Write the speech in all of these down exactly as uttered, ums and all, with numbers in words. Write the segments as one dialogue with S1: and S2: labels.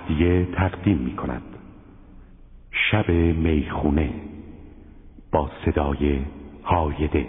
S1: هدیه تقدیم می کند. شب میخونه با صدای هایده،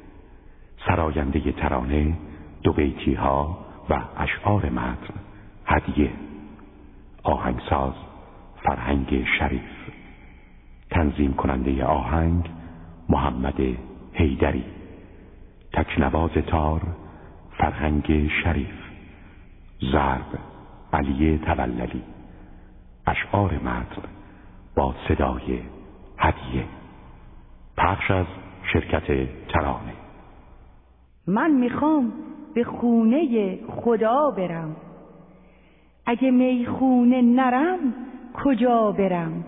S1: سراینده ترانه، دو بیتی ها و اشعار متن. هدیه. آهنگساز فرهنگ شریف. تنظیم کننده آهنگ محمد حیدری. تکنواز تار فرهنگ شریف. ضرب علی توللی. اشعار متن با صدای هدیه. پخش از شرکت ترانه.
S2: من میخوام به خونه خدا برم، اگه میخونه نرم کجا برم؟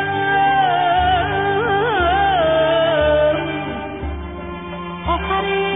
S3: آخر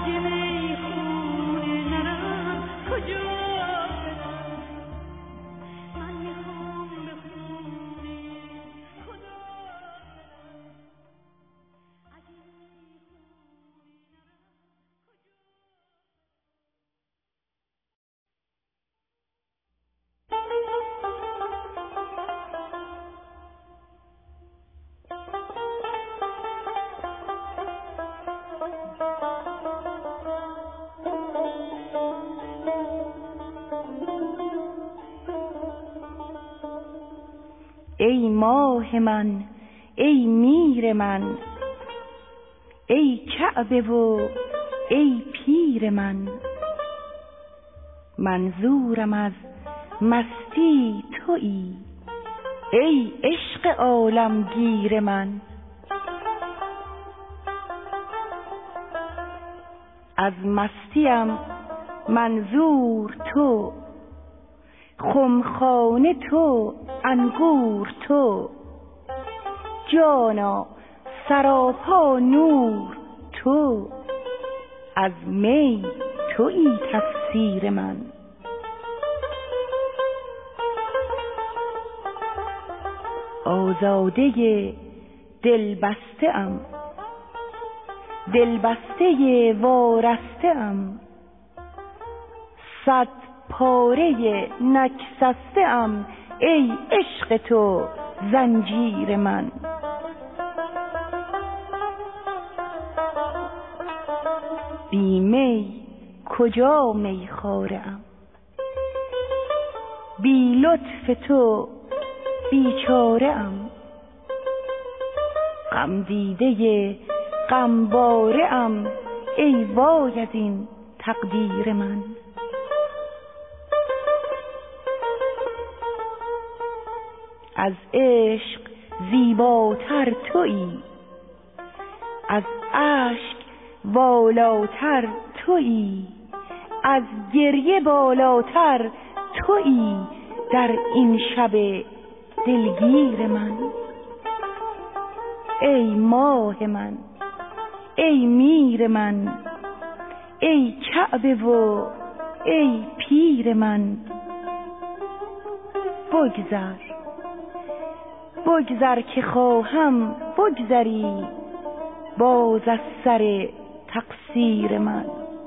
S2: ای ماه من، ای میر من، ای کعبه و ای پیر من، منظورم از مستی تویی، ای عشق عالمگیر من. از مستیم منظور تو، خمخانه تو، انگور تو، جانا سراپا نور تو، از می تویی تفسیر من. آزاده دلبسته ام، دلبسته وارسته ام، صد پاره نگسسته ام، ای عشق تو زنجیر من. بی می کجا میخواره ام، بی لطف تو بیچاره ام، غم دیده غمباره ام، ای وای از این تقدیر من. از عشق زیباتر تویی، از اشک والاتر تویی، از گریه بالاتر تویی، در این شب دلگیر من. ای ماه من، ای میر من، ای کعبه و ای پیر من، بگذر بگذر که خواهم بگذری باز از سر تقصیر من.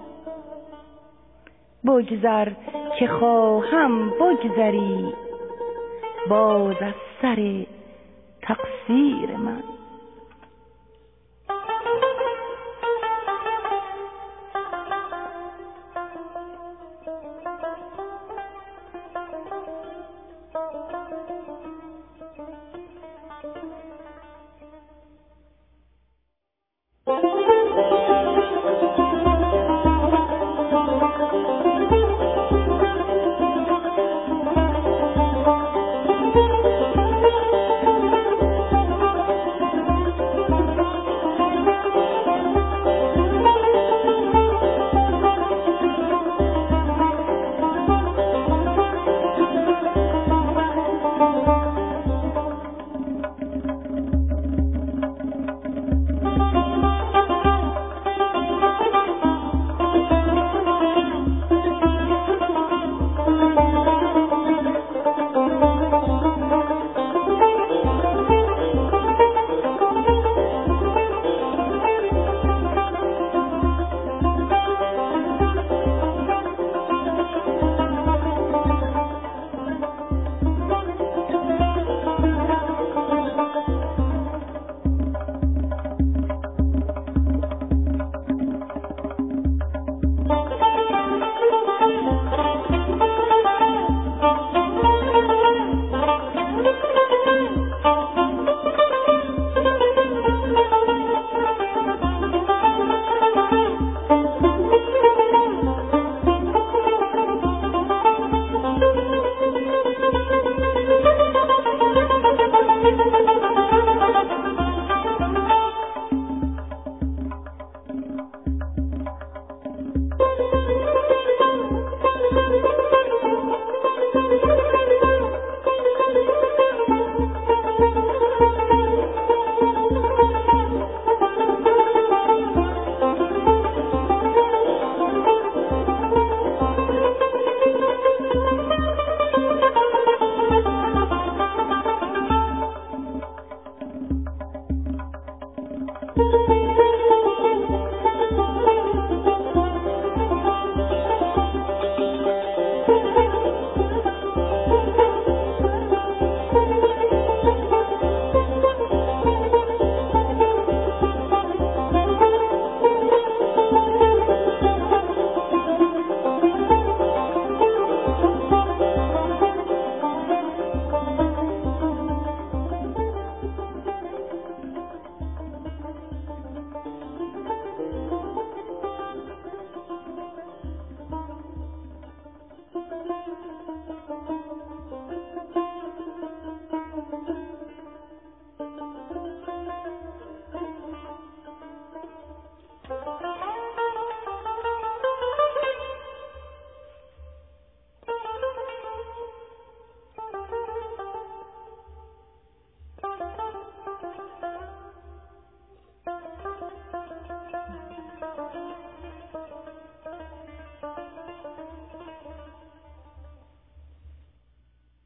S2: بگذر که خواهم بگذری باز از سر تقصیر من.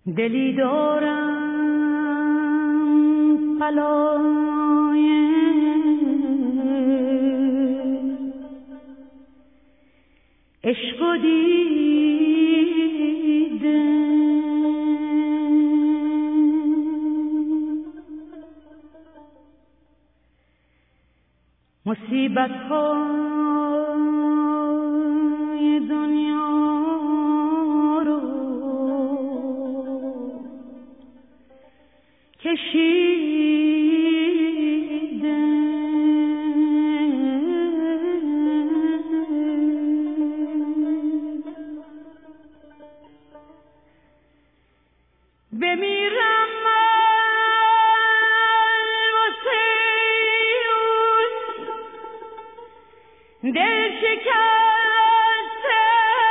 S2: دلی دارم بلای عشق و دیده، مصیبت های دنیا رو کشیده، بمیرم دل شکسته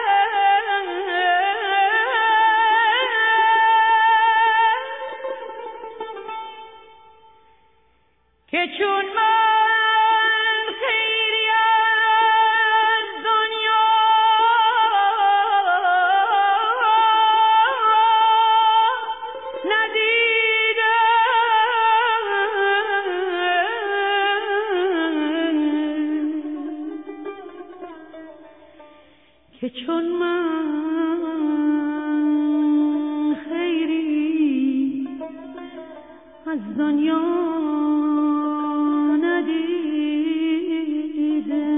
S2: که چون من خیری از دنیا که چون من خیری از دنیا ندیده.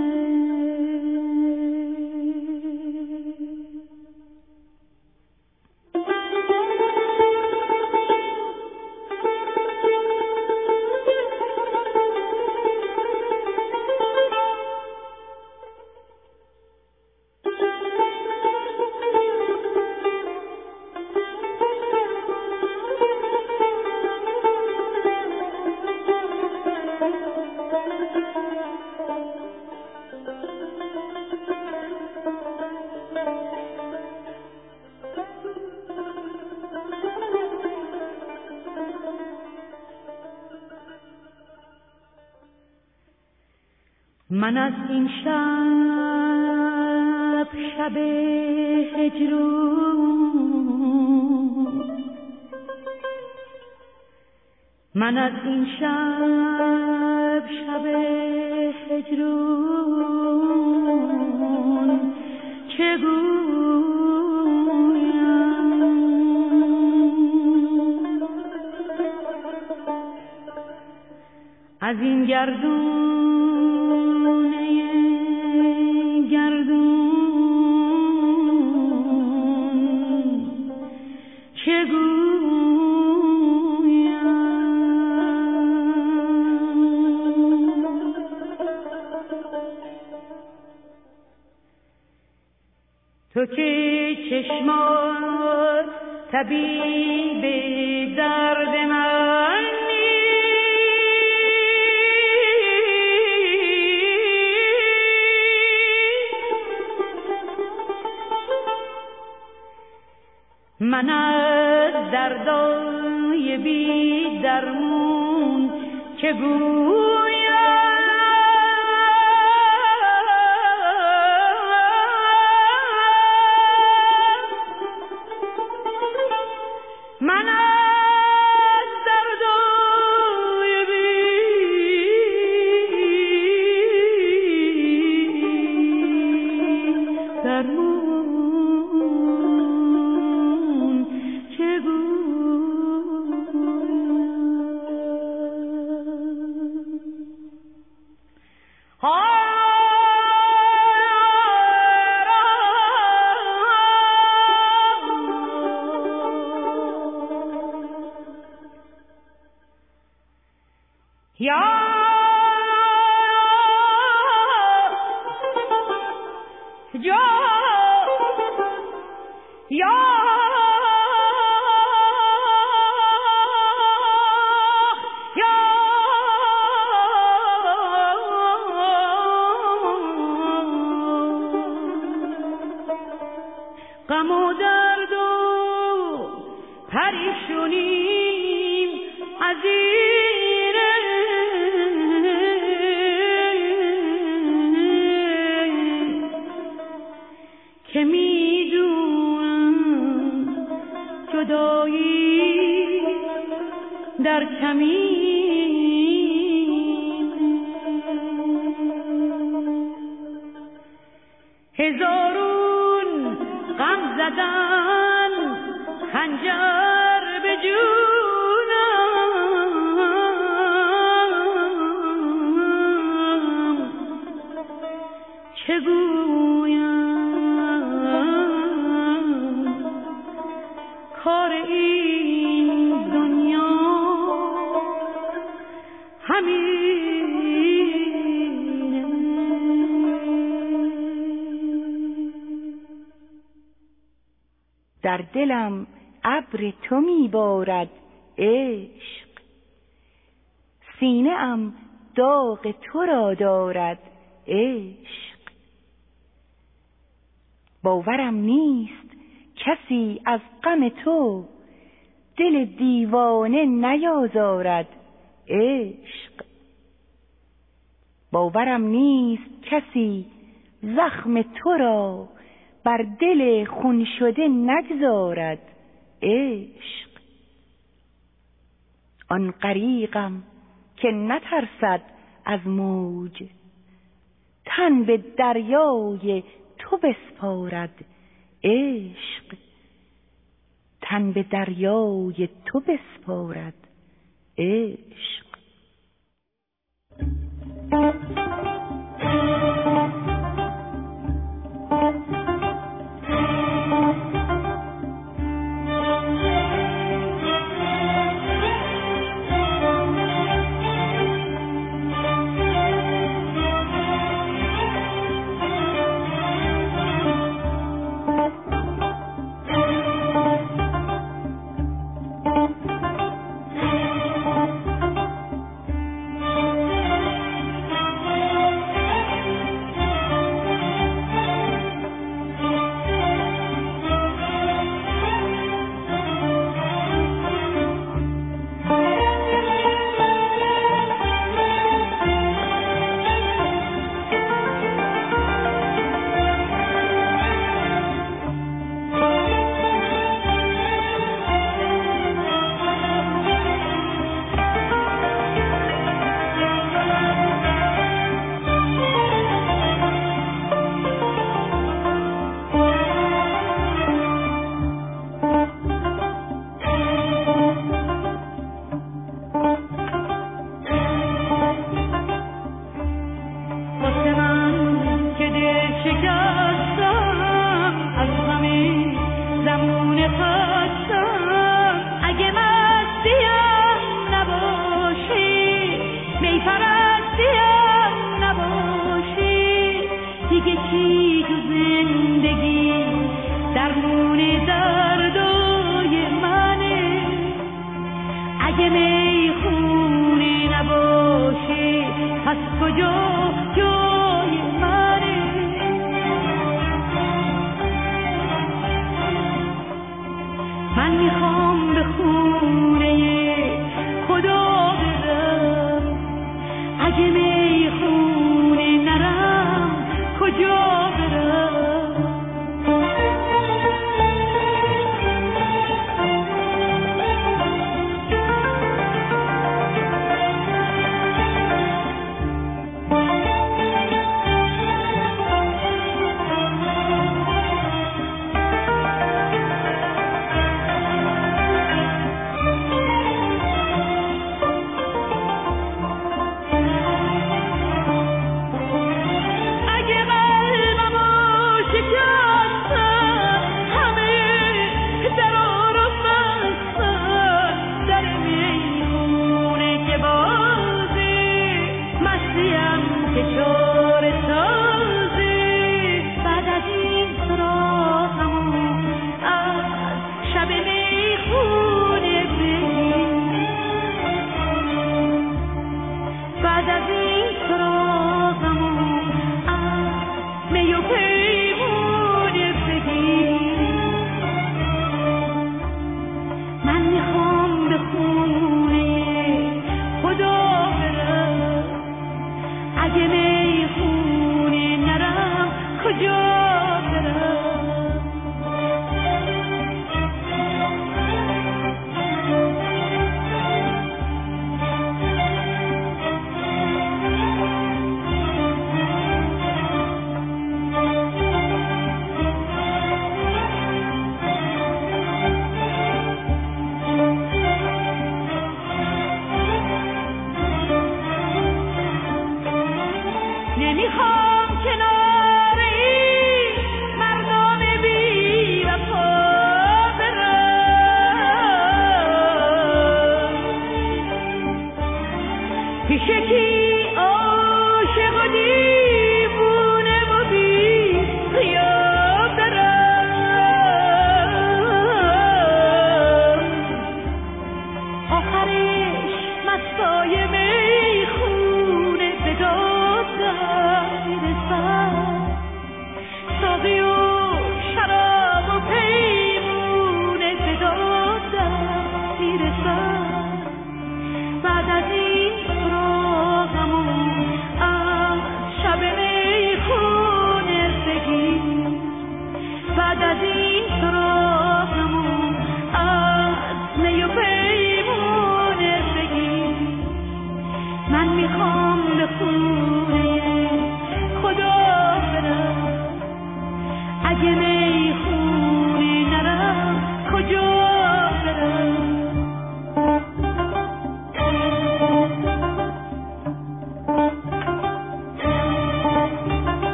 S2: من از این شب شب هجرون، من از این شب شب هجرون چه گویم، از این گردون تو که چشمات طبیب درد منی، من از دردای بی درمون چه گویم، من از دردای بی درمون چه گویم. یا یا یا غم و درد و پریشونیم از این که میدونم جدای در کمین، هزارون غم زدن خنجر به جونم، چه گویم کار این دنیا همینه. در دلم ابر تو میبارد عشق، سینه ام داغ تو را دارد عشق. باورم نیست کسی از غم تو دل دیوانه نیازارد عشق. باورم نیست کسی زخم تو را بر دل خون شده نگذارد عشق. آن غریقم که نترسد از موج، تن به دریای تو بسپارد عشق. تن به دریای تو بسپارد عشق.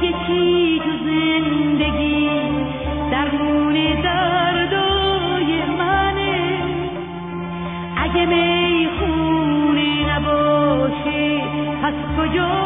S2: یکی تو زندگی درمون دردای منه. اگه میخونه نباشه پس کجا